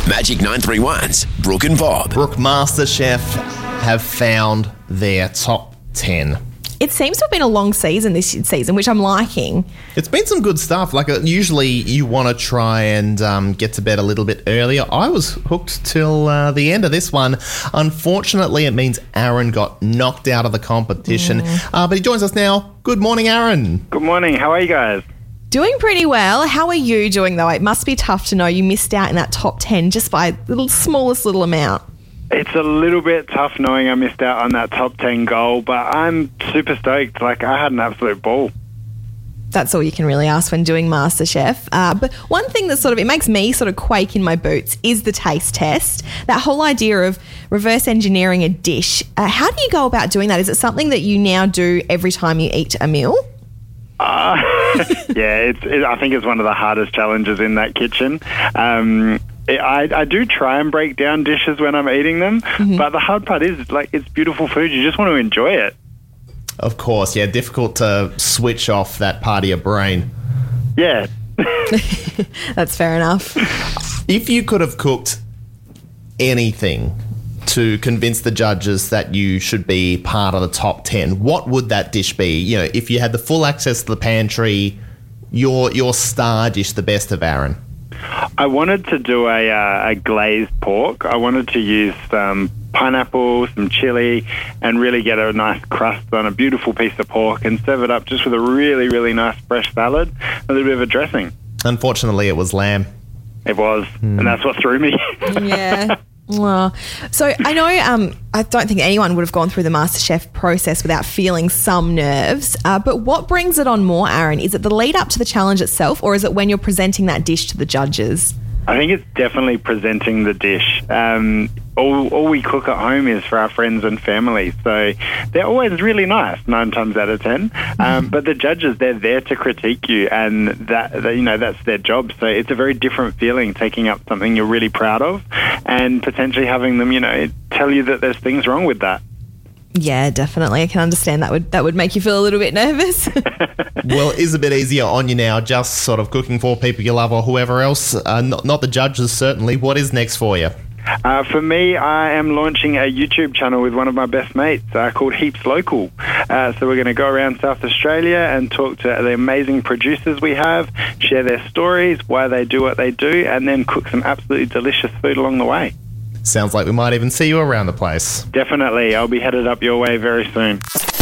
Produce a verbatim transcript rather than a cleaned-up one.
Magic nine three one's Brooke and Bob. Brooke, MasterChef have found their top ten. It seems to have been a long season this season, which I'm liking. It's been some good stuff. Like, uh, usually you want to try and um, get to bed a little bit earlier. I was hooked till uh, the end of this one. Unfortunately, it means Aaron got knocked out of the competition. Mm. Uh, but he joins us now. Good morning, Aaron. Good morning. How are you guys? Doing pretty well. How are you doing, though? It must be tough to know you missed out in that top ten just by the little, smallest little amount. It's a little bit tough knowing I missed out on that top ten goal, but I'm super stoked. Like, I had an absolute ball. That's all you can really ask when doing MasterChef. Uh, but one thing that sort of, it makes me sort of quake in my boots is the taste test. That whole idea of reverse engineering a dish. Uh, how do you go about doing that? Is it something that you now do every time you eat a meal? Uh, yeah, it's, it, I think it's one of the hardest challenges in that kitchen. Um, it, I, I do try and break down dishes when I'm eating them, mm-hmm. but the hard part is, like, it's beautiful food. You just want to enjoy it. Of course, yeah, difficult to switch off that part of your brain. Yeah. That's fair enough. If you could have cooked anything to convince the judges that you should be part of the top ten, what would that dish be? You know, if you had the full access to the pantry, your your star dish, the best of Aaron. I wanted to do a, uh, a glazed pork. I wanted to use some pineapple, some chili, and really get a nice crust on a beautiful piece of pork and serve it up just with a really, really nice fresh salad, a little bit of a dressing. Unfortunately, it was lamb. It was, mm. and that's what threw me. Yeah. Well, so I know um, I don't think anyone would have gone through the MasterChef process without feeling some nerves, uh, but what brings it on more, Aaron? Is it the lead up to the challenge itself, or is it when you're presenting that dish to the judges? I think it's definitely presenting the dish. Um, all, all we cook at home is for our friends and family, so they're always really nice, nine times out of ten. Um, but the judges, they're there to critique you, and that, that you know that's their job. So it's a very different feeling taking up something you're really proud of, and potentially having them, you know, tell you that there's things wrong with that. Yeah, definitely. I can understand that would that would make you feel a little bit nervous. Well, it is a bit easier on you now, just sort of cooking for people you love or whoever else, uh, not, not the judges certainly. What is next for you? Uh, for me, I am launching a YouTube channel with one of my best mates uh, called Heaps Local. Uh, so we're going to go around South Australia and talk to the amazing producers we have, share their stories, why they do what they do, and then cook some absolutely delicious food along the way. Sounds like we might even see you around the place. Definitely. I'll be headed up your way very soon.